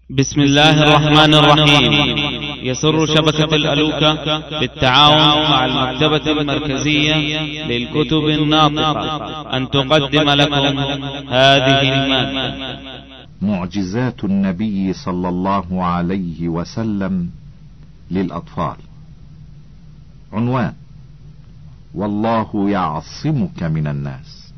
بسم الله الرحمن الرحيم. يسر شبكة الألوكة بالتعاون مع المكتبة المركزية للكتب الناطقة أن تقدم لكم هذه المادة. معجزات النبي صلى الله عليه وسلم للأطفال. عنوان: والله يعصمك من الناس.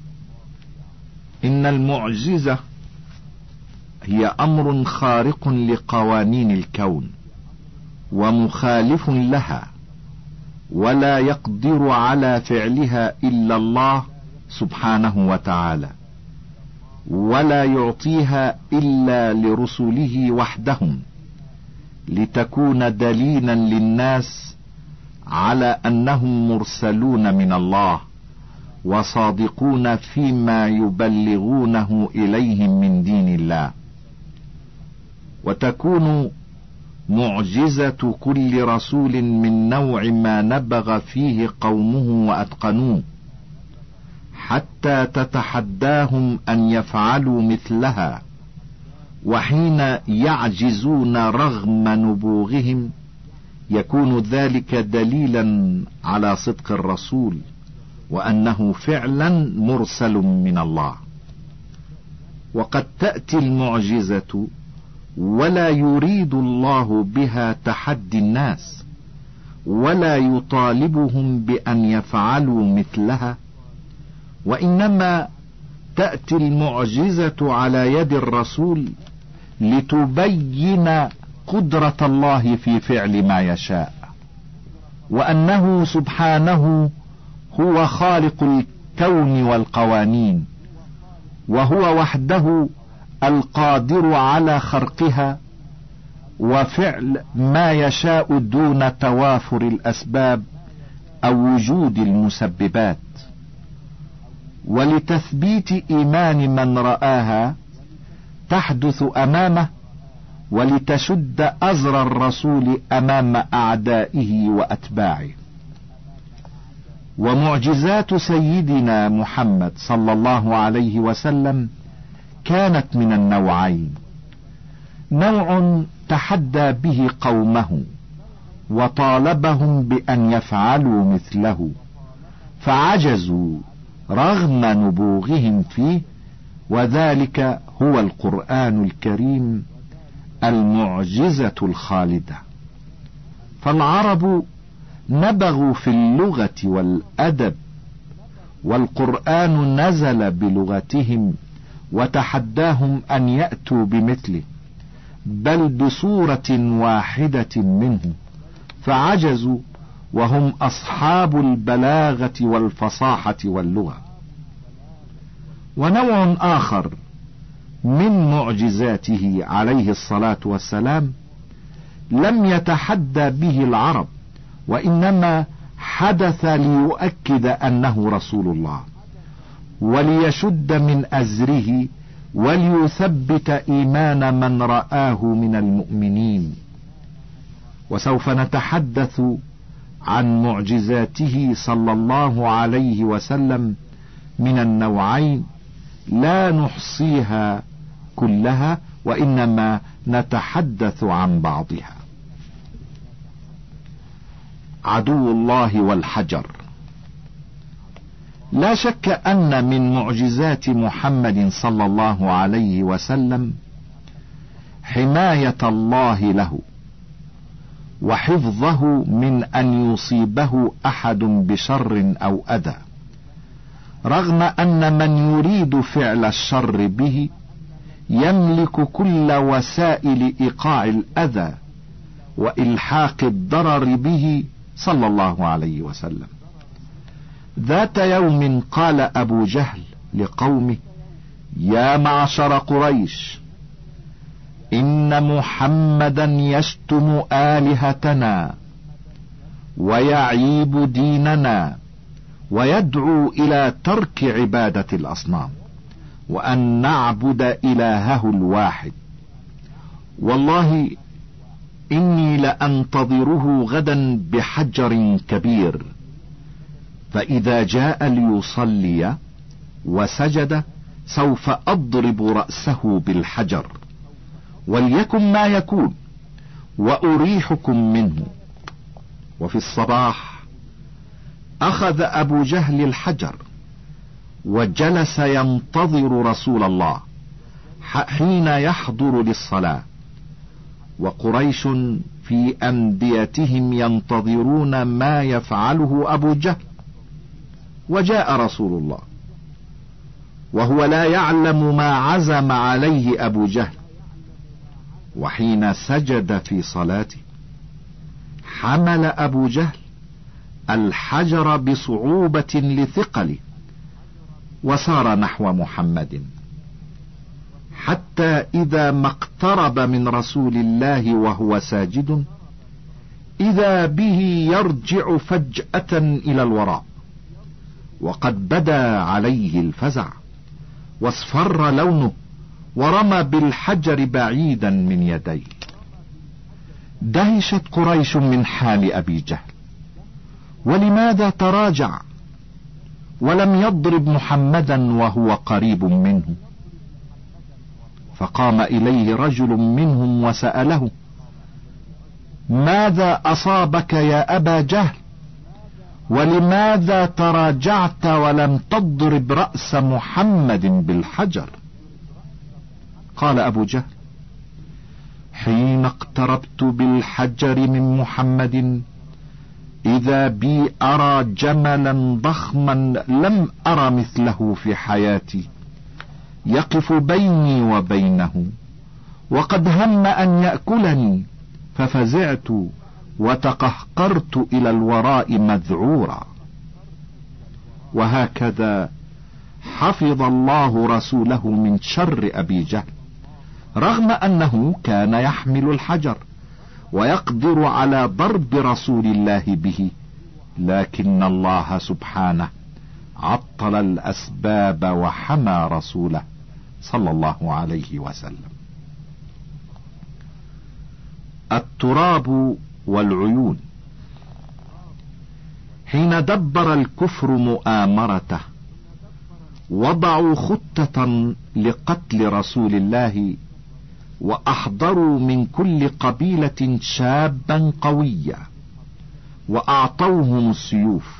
إن المعجزة هي أمر خارق لقوانين الكون ومخالف لها، ولا يقدر على فعلها إلا الله سبحانه وتعالى، ولا يعطيها إلا لرسله وحدهم، لتكون دليلا للناس على أنهم مرسلون من الله وصادقون فيما يبلغونه إليهم من دين الله. وتكون معجزة كل رسول من نوع ما نبغ فيه قومه وأتقنوه، حتى تتحداهم أن يفعلوا مثلها، وحين يعجزون رغم نبوغهم يكون ذلك دليلا على صدق الرسول وأنه فعلا مرسل من الله. وقد تأتي المعجزة ولا يريد الله بها تحدي الناس، ولا يطالبهم بأن يفعلوا مثلها، وإنما تأتي المعجزة على يد الرسول لتبين قدرة الله في فعل ما يشاء، وأنه سبحانه هو خالق الكون والقوانين، وهو وحده القادر على خرقها وفعل ما يشاء دون توافر الأسباب أو وجود المسببات. ولتثبيت إيمان من رآها تحدث أمامه، ولتشد أزر الرسول أمام أعدائه وأتباعه. ومعجزات سيدنا محمد صلى الله عليه وسلم كانت من النوعين: نوع تحدى به قومه وطالبهم بأن يفعلوا مثله فعجزوا رغم نبوغهم فيه، وذلك هو القرآن الكريم المعجزة الخالدة. فالعرب نبغوا في اللغة والأدب، والقرآن نزل بلغتهم وتحداهم أن يأتوا بمثله، بل بصورة واحدة منه، فعجزوا وهم أصحاب البلاغة والفصاحة واللغة. ونوع آخر من معجزاته عليه الصلاة والسلام لم يتحدى به العرب، وإنما حدث ليؤكد أنه رسول الله، وليشد من أزره وليثبت إيمان من رآه من المؤمنين. وسوف نتحدث عن معجزاته صلى الله عليه وسلم من النوعين، لا نحصيها كلها، وإنما نتحدث عن بعضها. عدو الله والحجر. لا شك أن من معجزات محمد صلى الله عليه وسلم حماية الله له وحفظه من أن يصيبه أحد بشر أو أذى، رغم أن من يريد فعل الشر به يملك كل وسائل إيقاع الأذى وإلحاق الضرر به صلى الله عليه وسلم. ذات يوم قال أبو جهل لقومه: يا معشر قريش، إن محمدا يشتم آلهتنا ويعيب ديننا ويدعو إلى ترك عبادة الأصنام وأن نعبد إلهه الواحد. والله إني لأنتظره غدا بحجر كبير، فإذا جاء ليصلي وسجد سوف أضرب رأسه بالحجر وليكن ما يكون وأريحكم منه. وفي الصباح أخذ أبو جهل الحجر وجلس ينتظر رسول الله حين يحضر للصلاة، وقريش في أنديتهم ينتظرون ما يفعله أبو جهل. وجاء رسول الله وهو لا يعلم ما عزم عليه أبو جهل، وحين سجد في صلاته حمل أبو جهل الحجر بصعوبة لثقله وسار نحو محمد، حتى إذا ما اقترب من رسول الله وهو ساجد إذا به يرجع فجأة إلى الوراء، وقد بدا عليه الفزع واصفر لونه، ورمى بالحجر بعيدا من يديه. دهشت قريش من حال أبي جهل، ولماذا تراجع ولم يضرب محمدا وهو قريب منه؟ فقام إليه رجل منهم وسأله: ماذا أصابك يا أبا جهل؟ ولماذا تراجعت ولم تضرب رأس محمد بالحجر؟ قال أبو جهل: حين اقتربت بالحجر من محمد إذا بي أرى جملا ضخما لم أر مثله في حياتي يقف بيني وبينه، وقد هم أن يأكلني، ففزعت وتقهقرت إلى الوراء مذعورا. وهكذا حفظ الله رسوله من شر أبي جهل، رغم أنه كان يحمل الحجر ويقدر على ضرب رسول الله به، لكن الله سبحانه عطل الأسباب وحمى رسوله صلى الله عليه وسلم. التراب والعيون. حين دبر الكفر مؤامرته وضعوا خطة لقتل رسول الله، وأحضروا من كل قبيلة شابا قويا وأعطوهم السيوف.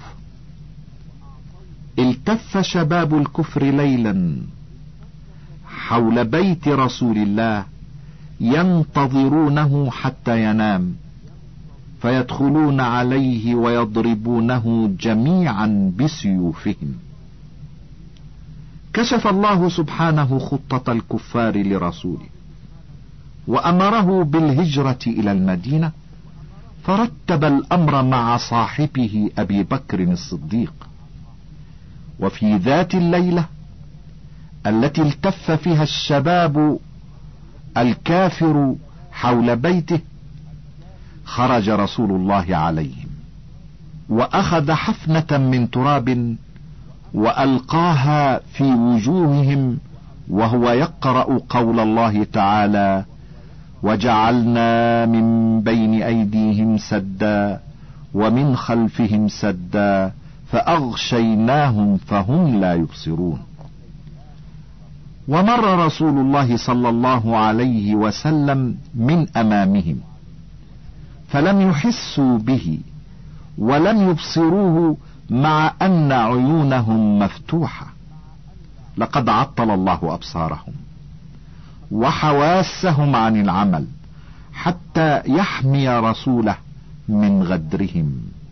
التف شباب الكفر ليلا حول بيت رسول الله ينتظرونه حتى ينام، فيدخلون عليه ويضربونه جميعا بسيوفهم. كشف الله سبحانه خطة الكفار لرسوله وأمره بالهجرة إلى المدينة، فرتب الأمر مع صاحبه أبي بكر الصديق. وفي ذات الليلة التي التف فيها الشباب الكافر حول بيته خرج رسول الله عليهم وأخذ حفنة من تراب وألقاها في وجوههم وهو يقرأ قول الله تعالى: وجعلنا من بين أيديهم سدا ومن خلفهم سدا فأغشيناهم فهم لا يبصرون. ومر رسول الله صلى الله عليه وسلم من أمامهم فلم يحسوا به ولم يبصروه، مع أن عيونهم مفتوحة. لقد عطل الله أبصارهم وحواسهم عن العمل حتى يحمي رسوله من غدرهم.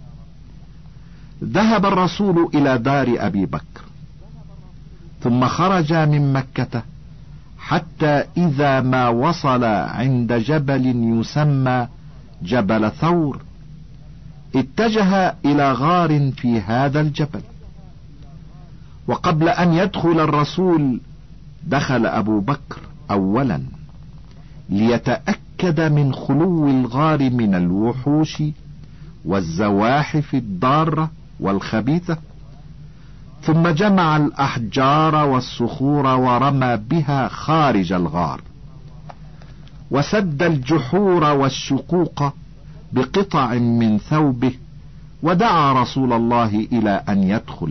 ذهب الرسول إلى دار أبي بكر، ثم خرج من مكة حتى إذا ما وصل عند جبل يسمى جبل ثور اتجه إلى غار في هذا الجبل. وقبل أن يدخل الرسول دخل أبو بكر أولا ليتأكد من خلو الغار من الوحوش والزواحف الضارة والخبيثة، ثم جمع الأحجار والصخور ورمى بها خارج الغار، وسد الجحور والشقوق بقطع من ثوبه، ودعا رسول الله إلى أن يدخل.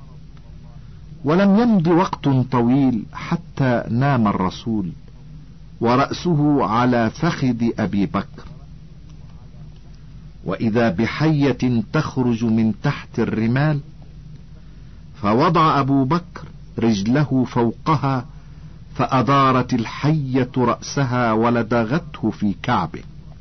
ولم يمض وقت طويل حتى نام الرسول ورأسه على فخذ أبي بكر، وإذا بحية تخرج من تحت الرمال، فوضع أبو بكر رجله فوقها، فأدارت الحية رأسها ولدغته في كعبه.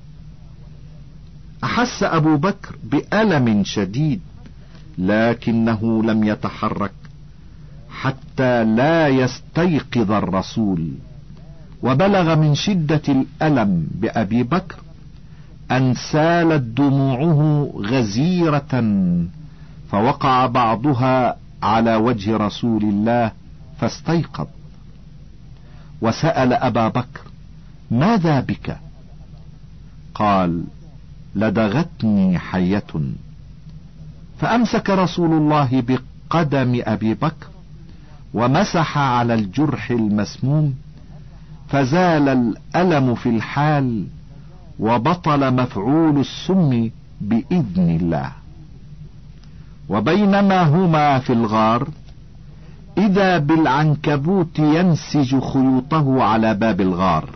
أحس أبو بكر بألم شديد، لكنه لم يتحرك حتى لا يستيقظ الرسول، وبلغ من شدة الألم بأبي بكر أن سالت دموعه غزيرة، فوقع بعضها على وجه رسول الله فاستيقظ، وسأل أبا بكر: ماذا بك؟ قال: لدغتني حية. فأمسك رسول الله بقدم أبي بكر ومسح على الجرح المسموم، فزال الألم في الحال، وبطل مفعول السم بإذن الله. وبينما هما في الغار، إذا بالعنكبوت ينسج خيوطه على باب الغار،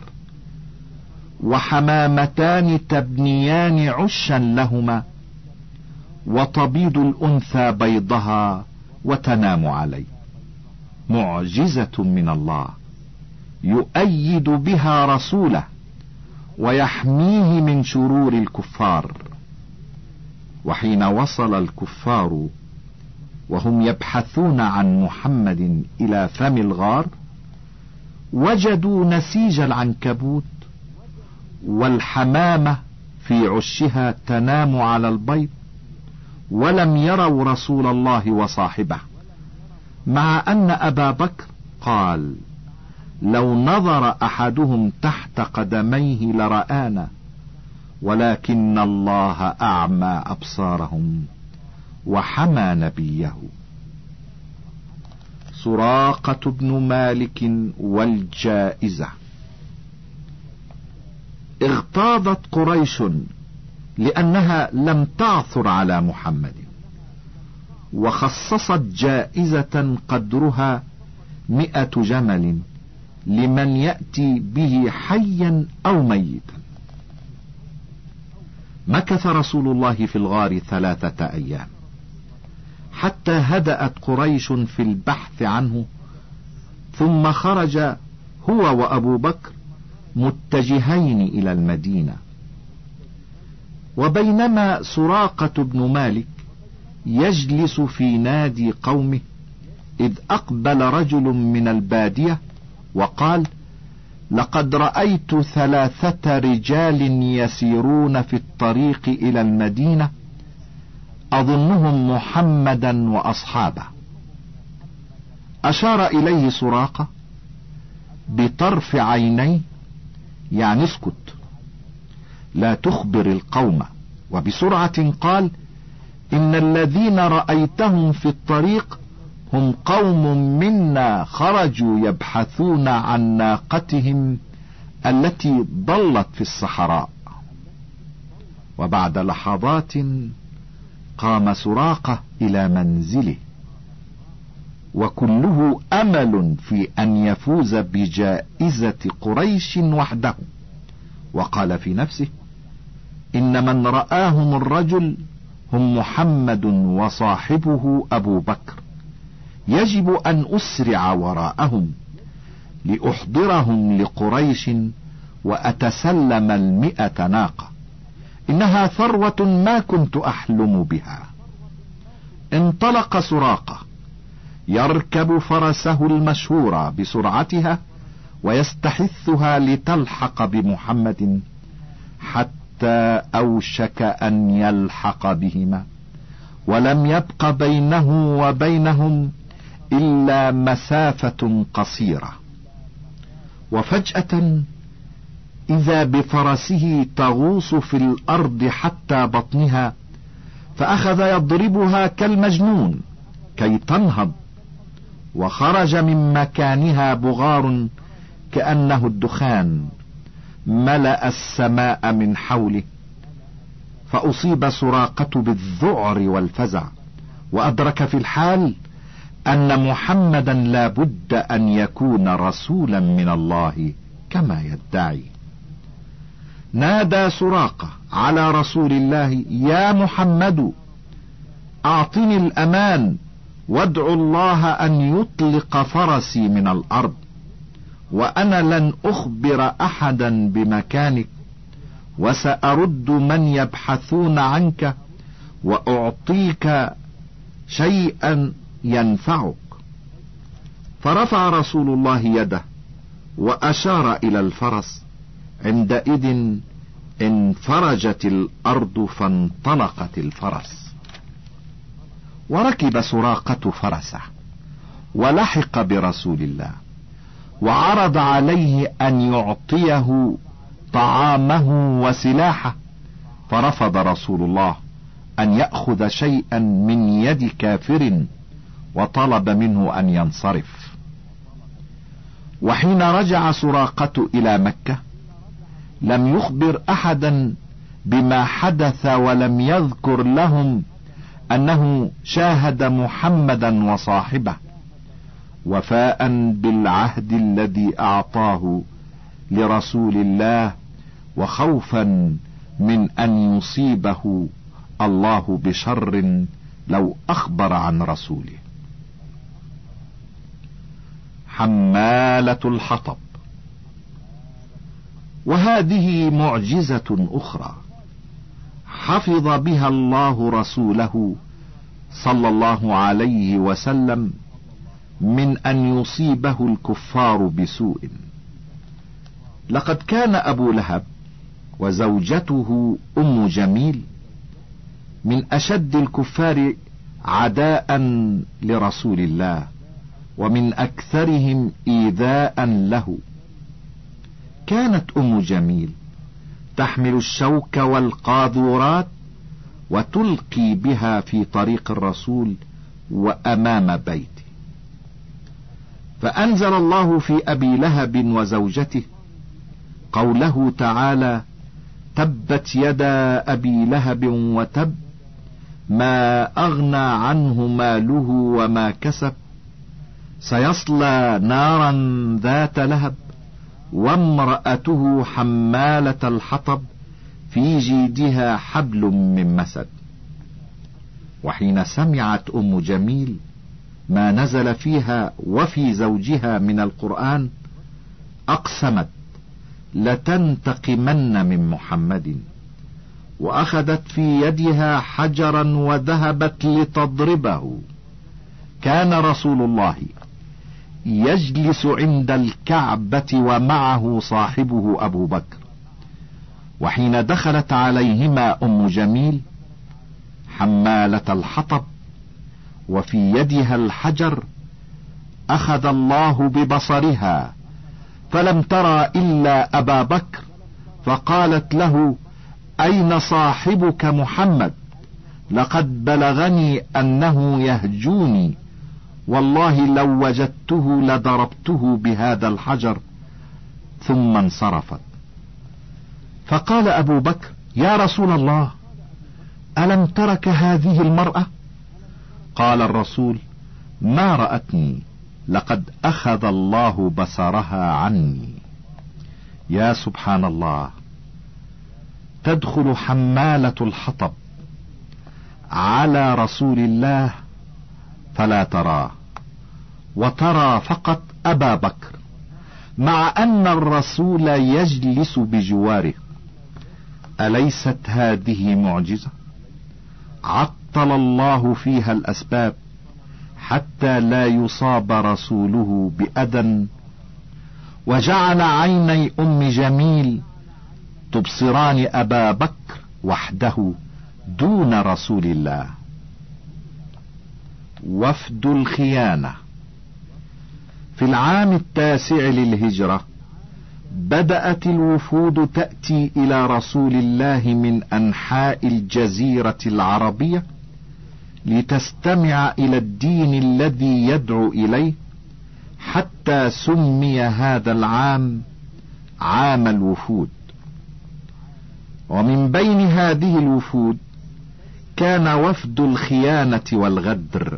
وحمامتان تبنيان عشا لهما، وتبيض الأنثى بيضها وتنام عليه. معجزة من الله يؤيد بها رسوله ويحميه من شرور الكفار. وحين وصل الكفار وهم يبحثون عن محمد إلى فم الغار، وجدوا نسيج العنكبوت والحمامة في عشها تنام على البيض، ولم يروا رسول الله وصاحبه، مع أن أبا بكر قال: لو نظر أحدهم تحت قدميه لرآنا، ولكن الله أعمى أبصارهم وحمى نبيه. سراقة بن مالك والجائزة. اغتاظت قريش لأنها لم تعثر على محمد، وخصصت جائزة قدرها 100 جمل لمن يأتي به حيا أو ميتا. مكث رسول الله في الغار 3 أيام، حتى هدأت قريش في البحث عنه، ثم خرج هو وأبو بكر متجهين إلى المدينة. وبينما سراقة بن مالك يجلس في نادي قومه، إذ أقبل رجل من البادية وقال: لقد رأيت 3 رجال يسيرون في الطريق إلى المدينة، أظنهم محمدا وأصحابه. أشار إليه سراقة بطرف عينيه، يعني اسكت لا تخبر القوم، وبسرعة قال: إن الذين رأيتهم في الطريق هم قوم منا خرجوا يبحثون عن ناقتهم التي ضلت في الصحراء. وبعد لحظات قام سراقة إلى منزله، وكله أمل في أن يفوز بجائزة قريش وحده، وقال في نفسه: إن من رآهم الرجل هم محمد وصاحبه أبو بكر، يجب أن أسرع وراءهم لأحضرهم لقريش وأتسلم 100 ناقة، إنها ثروة ما كنت أحلم بها. انطلق سراقة يركب فرسه المشهورة بسرعتها ويستحثها لتلحق بمحمد، حتى أوشك أن يلحق بهما، ولم يبق بينه وبينهم إلا مسافة قصيرة. وفجأة إذا بفرسه تغوص في الأرض حتى بطنها، فأخذ يضربها كالمجنون كي تنهض، وخرج من مكانها بغار كأنه الدخان ملأ السماء من حوله، فأصيب سراقة بالذعر والفزع، وأدرك في الحال أن محمدا لا بد أن يكون رسولا من الله كما يدعي. نادى سراقة على رسول الله: يا محمد، أعطني الأمان وادعو الله أن يطلق فرسي من الأرض، وأنا لن أخبر أحدا بمكانك، وسأرد من يبحثون عنك، وأعطيك شيئا ينفعك. فرفع رسول الله يده وأشار إلى الفرس. عندئذ انفرجت الأرض فانطلقت الفرس. وركب سراقة فرسه ولحق برسول الله، وعرض عليه أن يعطيه طعامه وسلاحه، فرفض رسول الله أن يأخذ شيئا من يد كافر، وطلب منه أن ينصرف. وحين رجع سراقة إلى مكة لم يخبر أحدا بما حدث، ولم يذكر لهم أنه شاهد محمدا وصاحبه، وفاء بالعهد الذي أعطاه لرسول الله، وخوفا من أن يصيبه الله بشر لو أخبر عن رسوله. حمالة الحطب. وهذه معجزة أخرى حفظ بها الله رسوله صلى الله عليه وسلم من أن يصيبه الكفار بسوء. لقد كان أبو لهب وزوجته أم جميل من أشد الكفار عداء لرسول الله، ومن أكثرهم إيذاء له. كانت أم جميل تحمل الشوك والقاذورات وتلقي بها في طريق الرسول وأمام بيته. فأنزل الله في أبي لهب وزوجته قوله تعالى: تبت يدا أبي لهب وتب، ما أغنى عنه ماله وما كسب، سيصلى نارا ذات لهب، وامرأته حمالة الحطب، في جيدها حبل من مسد. وحين سمعت أم جميل ما نزل فيها وفي زوجها من القرآن أقسمت لتنتقمن من محمد، وأخذت في يدها حجرا وذهبت لتضربه. كان رسول الله يجلس عند الكعبة ومعه صاحبه أبو بكر، وحين دخلت عليهما أم جميل حمالة الحطب وفي يدها الحجر، أخذ الله ببصرها فلم ترى إلا أبا بكر، فقالت له: أين صاحبك محمد؟ لقد بلغني أنه يهجوني، والله لو وجدته لضربته بهذا الحجر. ثم انصرفت. فقال أبو بكر: يا رسول الله، ألم ترك هذه المرأة؟ قال الرسول: ما رأتني، لقد أخذ الله بصرها عني. يا سبحان الله، تدخل حمالة الحطب على رسول الله فلا تراه، وترى فقط أبا بكر، مع أن الرسول يجلس بجواره. أليست هذه معجزة؟ عطل الله فيها الأسباب حتى لا يصاب رسوله بأذى، وجعل عيني أم جميل تبصران أبا بكر وحده دون رسول الله. وفد الخيانة. في العام 9 للهجرة بدأت الوفود تأتي إلى رسول الله من أنحاء الجزيرة العربية لتستمع إلى الدين الذي يدعو إليه، حتى سمي هذا العام عام الوفود. ومن بين هذه الوفود كان وفد الخيانة والغدر،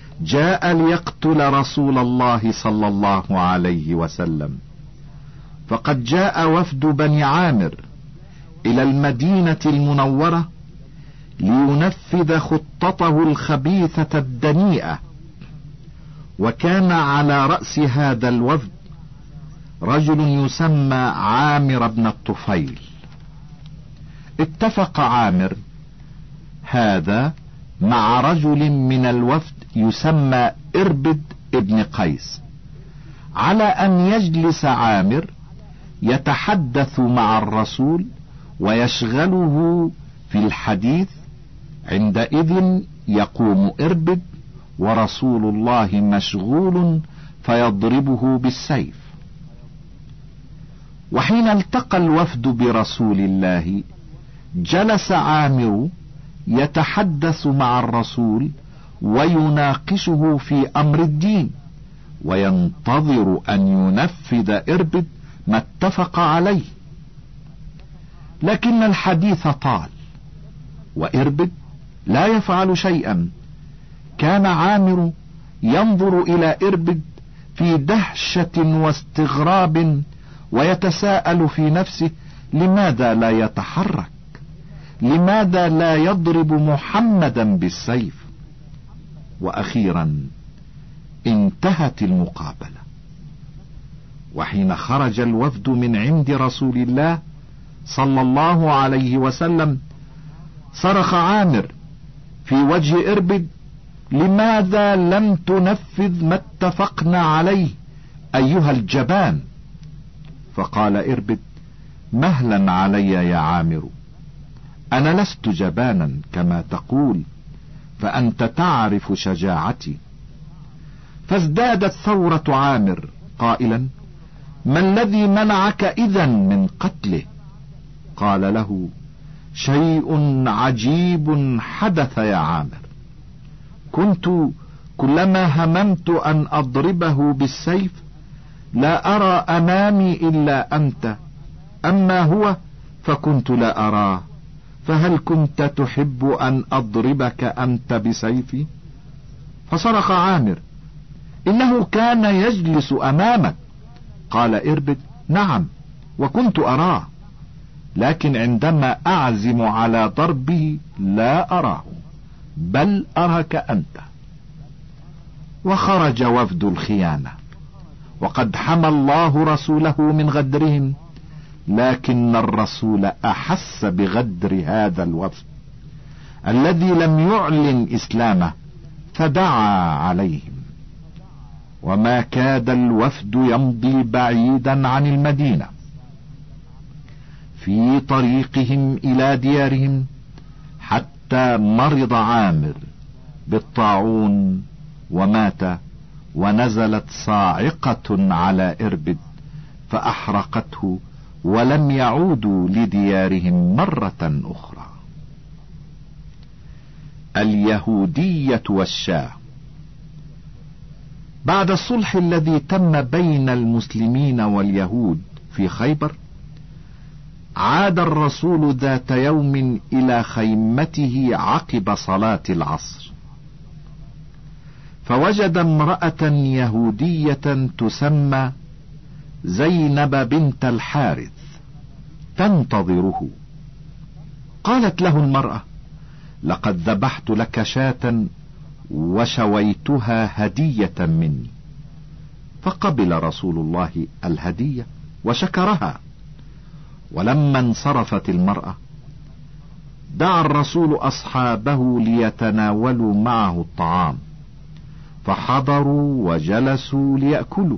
جاء ليقتل رسول الله صلى الله عليه وسلم، فقد جاء وفد بني عامر إلى المدينة المنورة لينفذ خطته الخبيثة الدنيئة، وكان على رأس هذا الوفد رجل يسمى عامر بن الطفيل. اتفق عامر هذا مع رجل من الوفد يسمى إربد ابن قيس على أن يجلس عامر يتحدث مع الرسول ويشغله في الحديث. عندئذ يقوم إربد ورسول الله مشغول فيضربه بالسيف. وحين التقى الوفد برسول الله جلس عامر يتحدث مع الرسول ويناقشه في أمر الدين، وينتظر أن ينفذ إربد ما اتفق عليه. لكن الحديث طال وإربد لا يفعل شيئا. كان عامر ينظر إلى إربد في دهشة واستغراب ويتساءل في نفسه لماذا لا يتحرك، لماذا لا يضرب محمدا بالسيف. وأخيرا انتهت المقابلة. وحين خرج الوفد من عند رسول الله صلى الله عليه وسلم صرخ عامر في وجه إربد: لماذا لم تنفذ ما اتفقنا عليه أيها الجبان؟ فقال إربد: مهلا علي يا عامر، أنا لست جبانا كما تقول، فأنت تعرف شجاعتي. فازدادت ثورة عامر قائلا: ما الذي منعك إذن من قتله؟ قال له: شيء عجيب حدث يا عامر. كنت كلما هممت أن أضربه بالسيف لا أرى أمامي إلا أنت، أما هو فكنت لا أراه، فهل كنت تحب أن أضربك أنت بسيفي؟ فصرخ عامر: إنه كان يجلس أمامك. قال إربد: نعم، وكنت أراه، لكن عندما أعزم على ضربه لا أراه، بل أراك أنت. وخرج وفد الخيانة، وقد حمى الله رسوله من غدرهم، لكن الرسول أحس بغدر هذا الوفد الذي لم يعلن إسلامه فدعا عليهم. وما كاد الوفد يمضي بعيدا عن المدينة. في طريقهم إلى ديارهم حتى مرض عامر بالطاعون ومات، ونزلت صاعقة على إربد فأحرقته، ولم يعودوا لديارهم مرة أخرى. اليهودية والشاه. بعد الصلح الذي تم بين المسلمين واليهود في خيبر، عاد الرسول ذات يوم إلى خيمته عقب صلاة العصر، فوجد امرأة يهودية تسمى زينب بنت الحارث تنتظره. قالت له المرأة: لقد ذبحت لك شاة وشويتها هدية مني. فقبل رسول الله الهدية وشكرها. ولما انصرفت المرأة دعا الرسول أصحابه ليتناولوا معه الطعام، فحضروا وجلسوا ليأكلوا.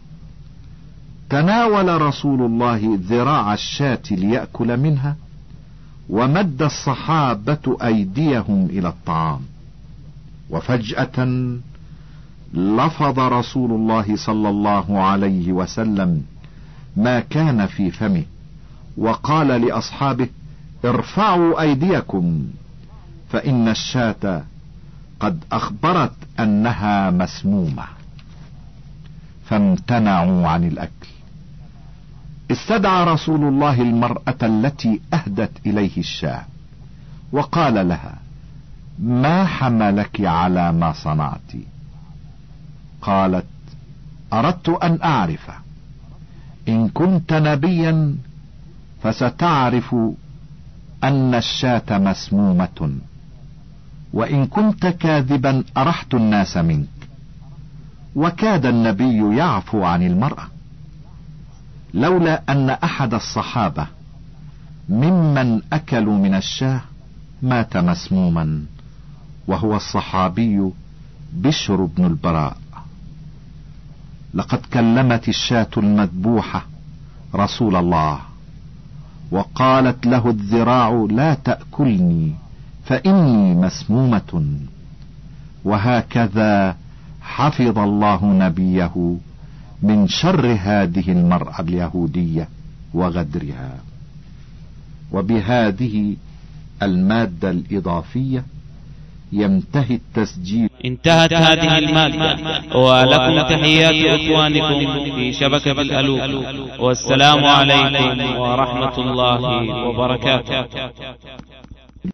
تناول رسول الله ذراع الشاة ليأكل منها، ومد الصحابة أيديهم إلى الطعام، وفجأة لفظ رسول الله صلى الله عليه وسلم ما كان في فمه، وقال لأصحابه: ارفعوا أيديكم، فإن الشاة قد أخبرت أنها مسمومة. فامتنعوا عن الأكل. استدعى رسول الله المرأة التي أهدت إليه الشاة وقال لها: ما حملك على ما صنعت؟ قالت: أردت أن أعرف إن كنت نبيا فستعرف أن الشاة مسمومة، وإن كنت كاذبا أرحت الناس منك. وكاد النبي يعفو عن المرأة، لولا أن أحد الصحابة ممن أكلوا من الشاة مات مسموما، وهو الصحابي بشر بن البراء. لقد كلمت الشاة المذبوحة رسول الله، وقالت له الذراع: لا تأكلني فإني مسمومة. وهكذا حفظ الله نبيه من شر هذه المرأة اليهودية وغدرها. وبهذه المادة الإضافية ينتهي التسجيل. انتهت هذه المادة، ولكم تحيات إخوانكم في شبكة الألوك، والسلام عليكم ورحمة الله وبركاته.